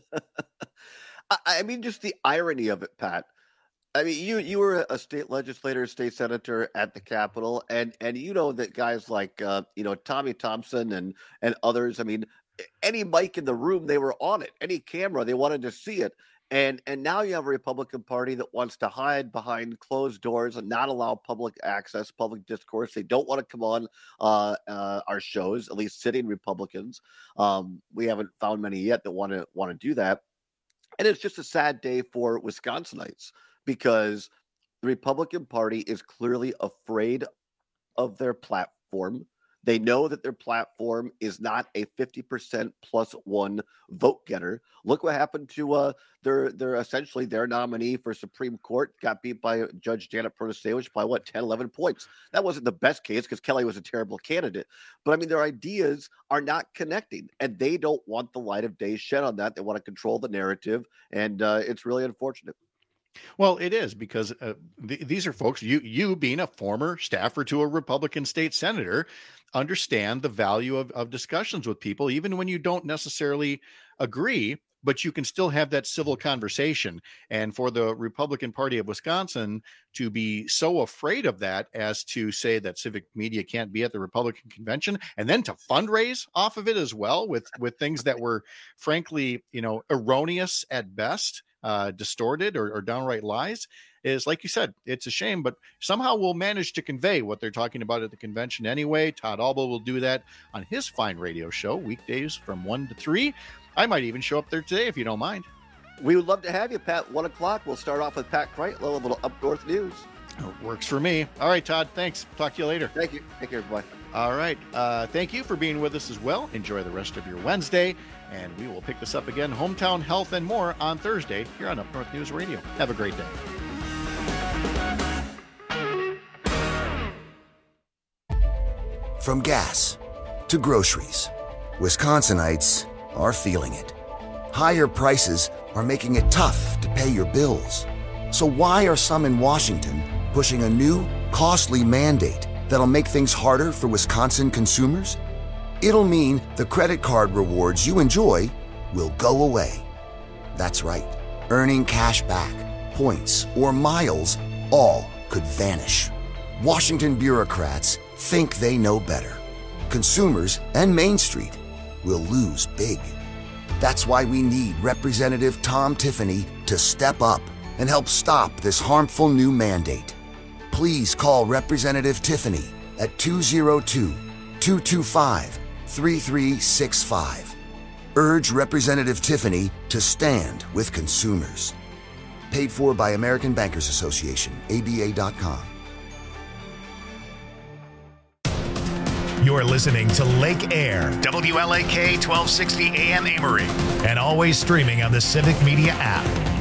I mean, just the irony of it, Pat. I mean, you were a state legislator, state senator at the Capitol, and you know that guys like Tommy Thompson and others. I mean, any mic in the room, they were on it. Any camera, they wanted to see it. And now you have a Republican Party that wants to hide behind closed doors and not allow public access, public discourse. They don't want to come on our shows, at least sitting Republicans. We haven't found many yet that want to do that. And it's just a sad day for Wisconsinites because the Republican Party is clearly afraid of their platform. They know that their platform is not a 50% plus one vote getter. Look what happened to their essentially their nominee for Supreme Court got beat by Judge Janet Protasevich by 10, 11 points. That wasn't the best case because Kelly was a terrible candidate. But I mean, their ideas are not connecting and they don't want the light of day shed on that. They want to control the narrative. And it's really unfortunate. Well, it is because these are folks, you being a former staffer to a Republican state senator, understand the value of discussions with people, even when you don't necessarily agree, but you can still have that civil conversation. And for the Republican Party of Wisconsin to be so afraid of that as to say that civic media can't be at the Republican convention and then to fundraise off of it as well with things that were frankly, erroneous at best, distorted or downright lies is, like you said, it's a shame, but somehow we'll manage to convey what they're talking about at the convention anyway. Todd Alba will do that on his fine radio show weekdays from 1 to 3. I might even show up there today if you don't mind. We would love to have you, Pat. 1 o'clock. We'll start off with Pat Crichton, a little Up North news. Works for me. All right, Todd. Thanks. Talk to you later. Thank you. Take care, everybody. All right. Thank you for being with us as well. Enjoy the rest of your Wednesday, and we will pick this up again, Hometown Health and more, on Thursday here on Up North News Radio. Have a great day. From gas to groceries, Wisconsinites are feeling it. Higher prices are making it tough to pay your bills. So why are some in Washington pushing a new, costly mandate that'll make things harder for Wisconsin consumers? It'll mean the credit card rewards you enjoy will go away. That's right. Earning cash back, points, or miles all could vanish. Washington bureaucrats think they know better. Consumers and Main Street will lose big. That's why we need Representative Tom Tiffany to step up and help stop this harmful new mandate. Please call Representative Tiffany at 202-225-3365. Urge Representative Tiffany to stand with consumers. Paid for by American Bankers Association, ABA.com. You're listening to Lake Air, WLAK 1260 AM Amory, and always streaming on the Civic Media app.